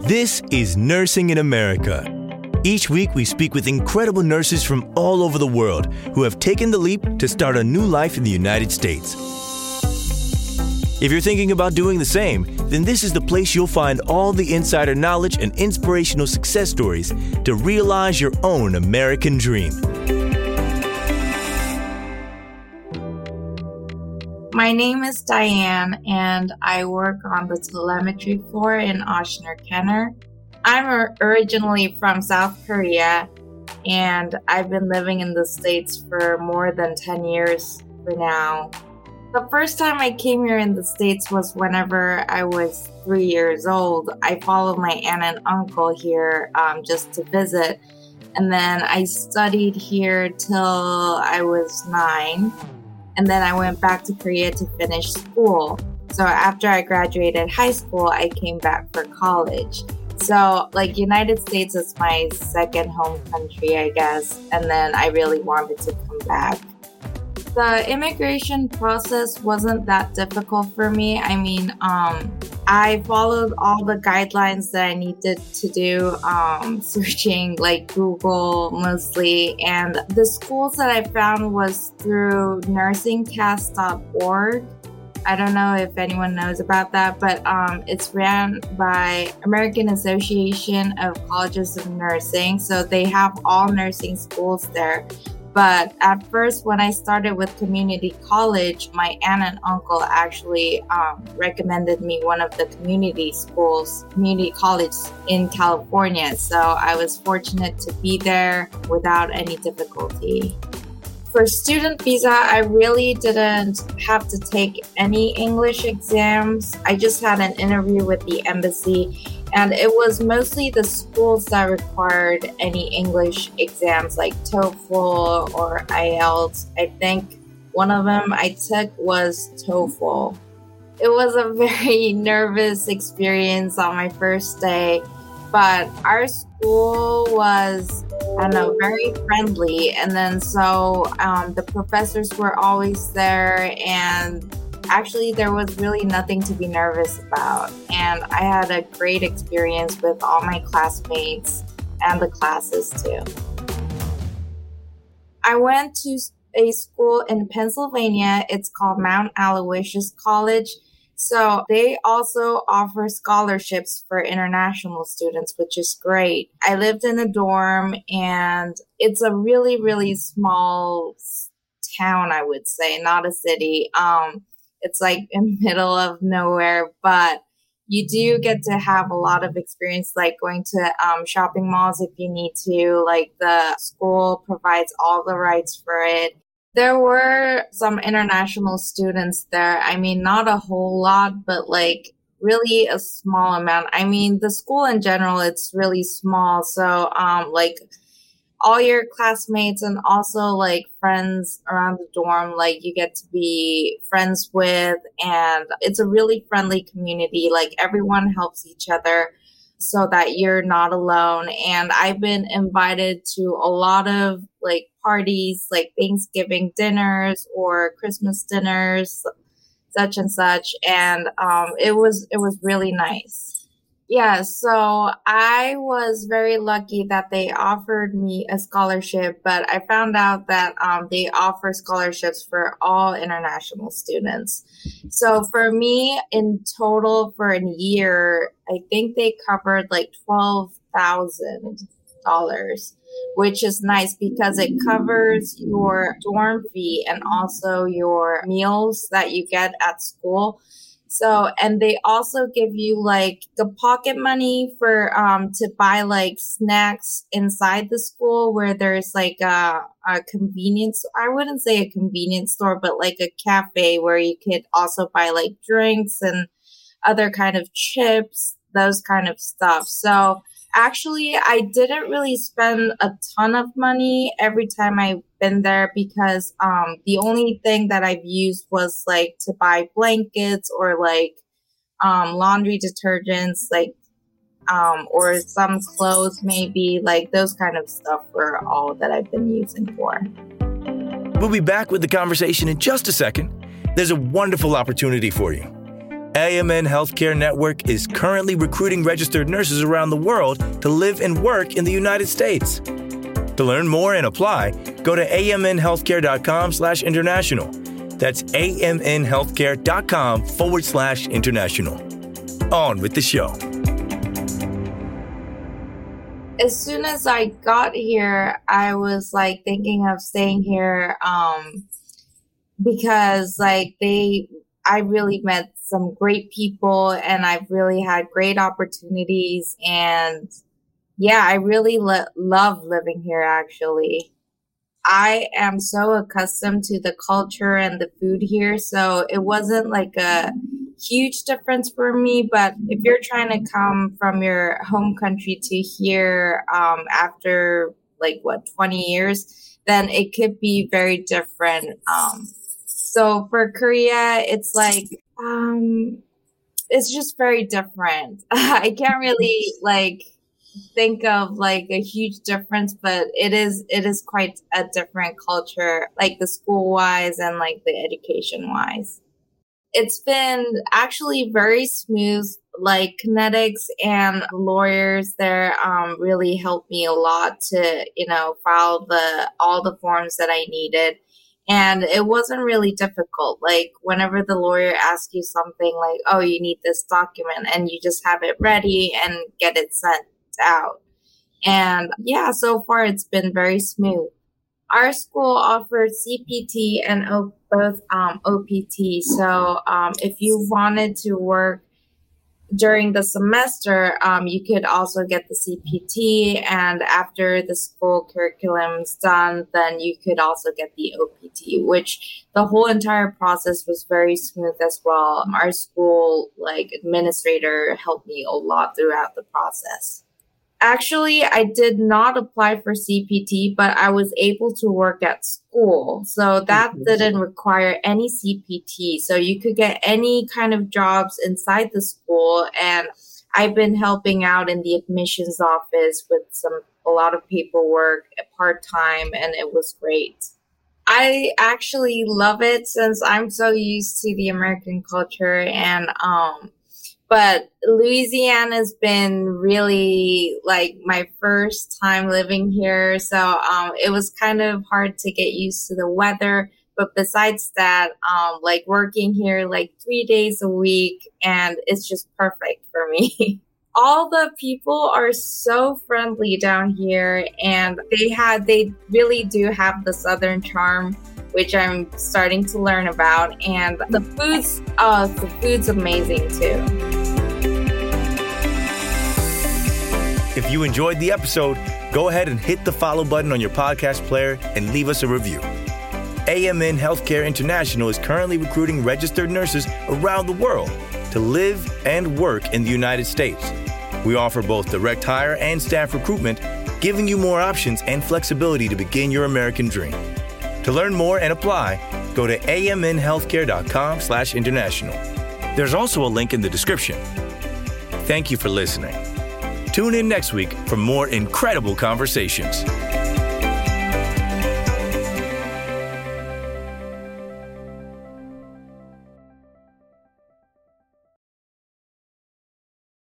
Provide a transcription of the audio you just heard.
This is Nursing in America. Each week, we speak with incredible nurses from all over the world who have taken the leap to start a new life in the United States. If you're thinking about doing the same, then this is the place you'll find all the insider knowledge and inspirational success stories to realize your own American dream. My name is Diane, and I work on the telemetry floor in Ochsner-Kenner. I'm originally from South Korea, and I've been living in the States for more than 10 years for now. The first time I came here in the States was whenever I was 3 years old. I followed my aunt and uncle here just to visit, and then I studied here till I was 9. And then I went back to Korea to finish school. So after I graduated high school, I came back for college. So United States is my second home country, I guess. And then I really wanted to come back. The immigration process wasn't that difficult for me. I followed all the guidelines that I needed to do, searching Google mostly. And the schools that I found was through nursingcast.org. I don't know if anyone knows about that, but it's ran by American Association of Colleges of Nursing. So they have all nursing schools there. But at first, when I started with community college, my aunt and uncle actually recommended me one of the community colleges in California. So I was fortunate to be there without any difficulty. For student visa, I really didn't have to take any English exams. I just had an interview with the embassy. And it was mostly the schools that required any English exams like TOEFL or IELTS. I think one of them I took was TOEFL. It was a very nervous experience on my first day, but our school was, very friendly. And then so the professors were always there, and actually, there was really nothing to be nervous about, and I had a great experience with all my classmates and the classes too. I went to a school in Pennsylvania. It's called Mount Aloysius College. So they also offer scholarships for international students, which is great. I lived in a dorm, and it's a really, really small town, I would say, not a city. It's in the middle of nowhere, but you do get to have a lot of experience, going to shopping malls if you need to. The school provides all the rights for it. There were some international students there. Not a whole lot, but really a small amount. The school in general, it's really small. So all your classmates and also friends around the dorm, you get to be friends with, and it's a really friendly community. Everyone helps each other so that you're not alone. And I've been invited to a lot of parties, Thanksgiving dinners or Christmas dinners, such and such. And it was really nice. Yeah, so I was very lucky that they offered me a scholarship, but I found out that they offer scholarships for all international students. So for me, in total for a year, I think they covered $12,000, which is nice because it covers your dorm fee and also your meals that you get at school. So, and they also give you the pocket money for, to buy snacks inside the school, where there's a convenience, I wouldn't say a convenience store, but a cafe where you could also buy drinks and other kind of chips, those kind of stuff. So actually, I didn't really spend a ton of money every time I've been there because the only thing that I've used was to buy blankets or laundry detergents, or some clothes maybe, those kind of stuff were all that I've been using for. We'll be back with the conversation in just a second. There's a wonderful opportunity for you. AMN Healthcare Network is currently recruiting registered nurses around the world to live and work in the United States. To learn more and apply, go to amnhealthcare.com/international. That's amnhealthcare.com/international. On with the show. As soon as I got here, I was like thinking of staying here because like I really met some great people and I've really had great opportunities, and yeah, I really love living here actually. I am so accustomed to the culture and the food here, so it wasn't like a huge difference for me. But if you're trying to come from your home country to here after 20 years, then it could be very different. So for Korea, it's like it's just very different. I can't really think of a huge difference, but it is quite a different culture, like the school wise and the education wise. It's been actually very smooth. Like kinetics and lawyers there really helped me a lot to file all the forms that I needed. And it wasn't really difficult. Like whenever the lawyer asks you something like, oh, you need this document, and you just have it ready and get it sent out. And yeah, so far it's been very smooth. Our school offers CPT and both OPT. So if you wanted to work during the semester, you could also get the CPT, and after the school curriculum's done, then you could also get the OPT, which the whole entire process was very smooth as well. Our school administrator helped me a lot throughout the process. Actually, I did not apply for CPT, but I was able to work at school. So that didn't require any CPT. So you could get any kind of jobs inside the school. And I've been helping out in the admissions office with a lot of paperwork part-time, and it was great. I actually love it since I'm so used to the American culture, and but Louisiana's been really my first time living here. So it was kind of hard to get used to the weather. But besides that, working here 3 days a week, and it's just perfect for me. All the people are so friendly down here, and they really do have the Southern charm, which I'm starting to learn about. And the food's amazing too. If you enjoyed the episode, go ahead and hit the follow button on your podcast player and leave us a review. AMN Healthcare International is currently recruiting registered nurses around the world to live and work in the United States. We offer both direct hire and staff recruitment, giving you more options and flexibility to begin your American dream. To learn more and apply, go to amnhealthcare.com/international. There's also a link in the description. Thank you for listening. Tune in next week for more incredible conversations.